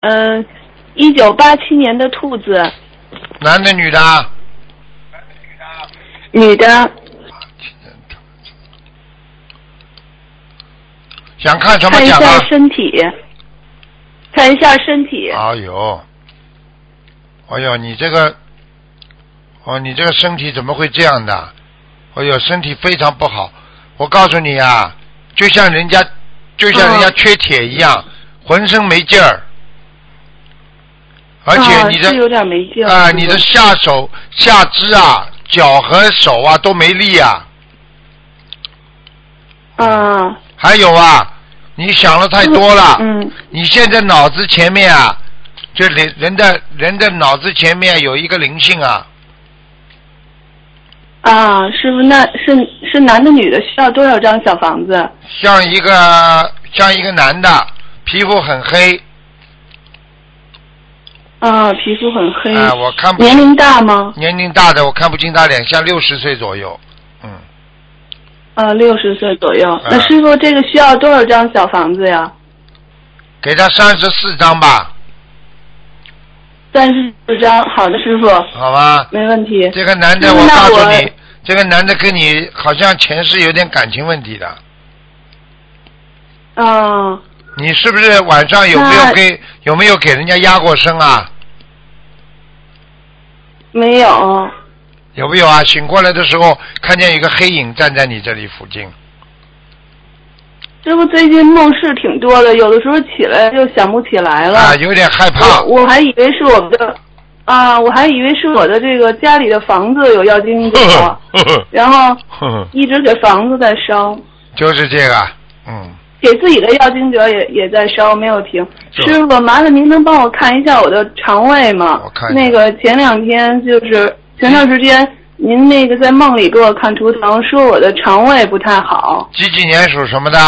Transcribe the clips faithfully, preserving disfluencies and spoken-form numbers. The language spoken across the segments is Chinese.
嗯，一九八七年的兔子。 男的女的？ 女的。 想看什么讲啊？看一下身体。看一下身体。 哎呦，哎呦，你这个，哦，你这个身体怎么会这样的？哎呦，身体非常不好。我告诉你啊，就像人家，就像人家缺铁一样，嗯、浑身没劲儿。而且你的、 啊、有点没劲啊、呃，你的下手、下肢啊、脚和手啊都没力啊。 嗯。 还有啊，你想的太多了。 嗯。 你现在脑子前面啊，就人人的人的脑子前面有一个灵性啊。 啊，师傅，那是是男的女的？需要多少张小房子？ 像一个像一个男的，皮肤很黑。 啊，皮肤很黑。 啊，我看不。 年龄大吗？ 年龄大的，我看不清他脸，像六十岁左右。嗯。 啊，六十岁左右。啊、那师傅，这个需要多少张小房子呀？ 给他三十四张吧。 三十四张，好的，师傅。 好吧。 没问题。 这个男的，我告诉你，这个男的跟你好像前世有点感情问题的。 啊。 你是不是晚上有没有给有没有给人家压过身啊？ 没有。 有没有啊？醒过来的时候看见一个黑影站在你这里附近。 师傅最近梦事挺多的，有的时候起来就想不起来了。 啊，有点害怕。 我, 我还以为是我的啊，我还以为是我的这个家里的房子有妖精者，然后一直给房子在烧。 就是这个，嗯。 给自己的妖精者也也在烧，没有停。师傅，麻烦您能帮我看一下我的肠胃吗？ 我看那个前两天就是前段时间，您那个在梦里给我看图腾，说我的肠胃不太好。 几几年属什么的？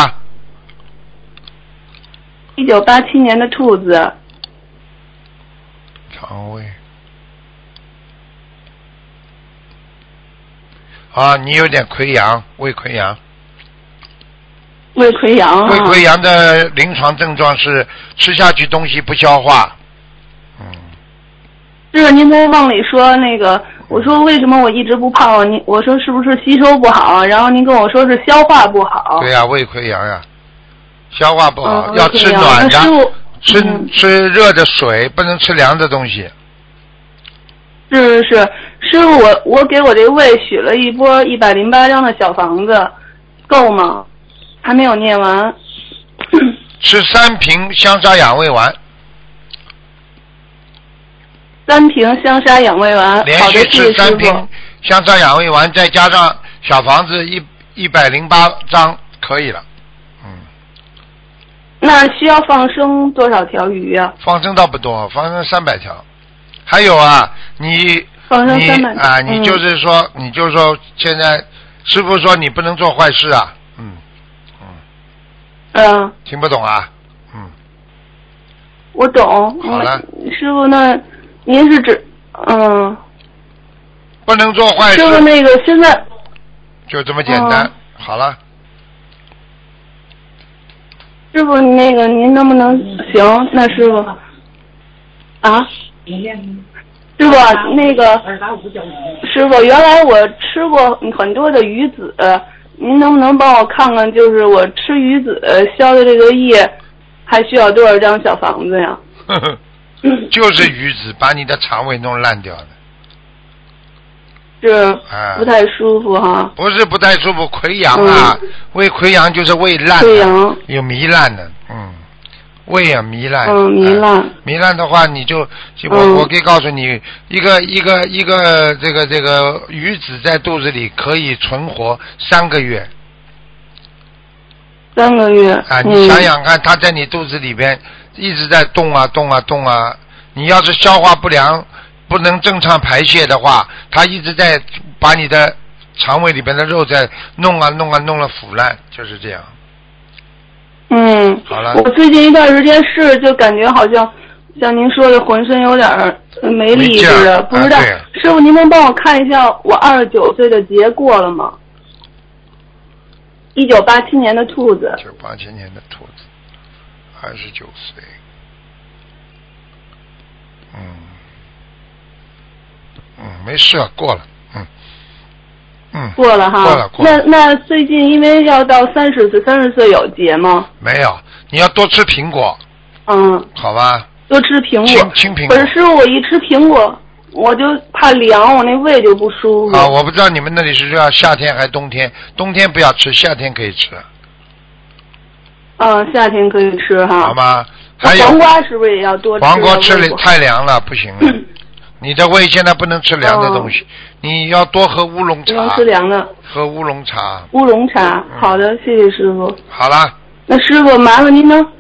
一九八七年的兔子。 肠胃。啊，你有点溃疡，胃溃疡。 胃溃疡啊。 胃溃疡的临床症状是吃下去东西不消化。嗯。 是您在梦里说那个，我说为什么我一直不胖？您我说是不是吸收不好？然后您跟我说是消化不好。 对呀、啊，胃溃疡呀，消化不好， 嗯、 要吃暖的，吃、 嗯、 吃热的水，不能吃凉的东西。 是是，师傅，我我给我这胃许了一波一百零八张的小房子，够吗？还没有念完。 吃三瓶香砂养胃丸。 三瓶香砂养胃丸。 连续吃三瓶香砂养胃丸，再加上小房子一一百零八张可以了。嗯。 那需要放生多少条鱼啊？ 放生倒不多，放生三百条。还有啊，你放生三百你啊，你就是说，嗯、你就是说，现在师傅说你不能做坏事啊。嗯嗯。 嗯。 听不懂啊？嗯。 我懂。 好了。 师傅，那您是指嗯？ 不能做坏事。 师傅，那个现在就这么简单。嗯、好了。 师傅，那个您能不能行？那师傅啊？师傅，那个师傅，原来我吃过很多的鱼子，您能不能帮我看看，就是我吃鱼子消的这个业，还需要多少张小房子呀？ 呵呵，就是鱼子把你的肠胃弄烂掉了。 是不太舒服哈、啊。 不是不太舒服，溃疡啊，嗯、胃溃疡就是胃烂的， 溃疡有糜烂的，嗯。胃啊糜烂， 嗯，糜烂、呃， 糜烂的话，你就就我、嗯、我可以告诉你，一个一个一个这个这个鱼子在肚子里可以存活三个月， 三个月啊，你想想看，它在你肚子里边一直在动啊动啊动啊，你要是消化不良，不能正常排泄的话，它一直在把你的肠胃里边的肉在弄啊弄啊弄了腐烂，就是这样。 嗯， 好了。 我最近一段时间是就感觉好像像您说的浑身有点没力似的，不知道、啊、师傅您能帮我看一下我二十九岁的节过了吗？一九八七年的兔子。 一九八七年的兔子，二十九岁。 嗯，嗯，没事，过了，嗯，嗯， 过了哈。 过了，过了。 那那最近因为要到三十岁，三十岁有节吗？ 没有，你要多吃苹果。 嗯。 好吧。 多吃苹果。 青青苹果。 可是师傅，我一吃苹果，我就怕凉，我那胃就不舒服。 啊，我不知道你们那里是要夏天还是冬天，冬天不要吃，夏天可以吃。 嗯，夏天可以吃哈。 好吗？还有黄瓜是不是也要多吃？ 黄瓜吃了太凉了，不行了。你的胃现在不能吃凉的东西， 哦、 你要多喝乌龙茶。 不能吃凉的。 喝乌龙茶。 乌龙茶，好的，谢谢师傅。 好了。 那师傅，麻烦您能